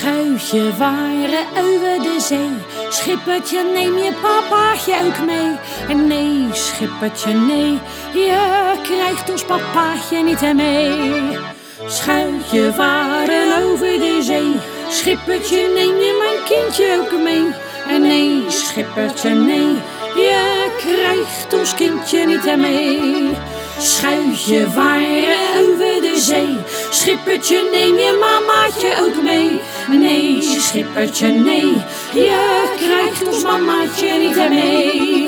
Schuitje varen over de zee. Schippertje, neem je papaatje ook mee? Nee, schippertje, nee, je krijgt ons papaatje niet mee. Schuitje varen over de zee. Schippertje, neem je mijn kindje ook mee? Nee, schippertje, nee, je krijgt ons kindje niet mee. Schuitje varen over de zee. Schippertje, neem je mamaatje ook mee? Nee, schippertje, nee, je krijgt ons mamaatje niet mee.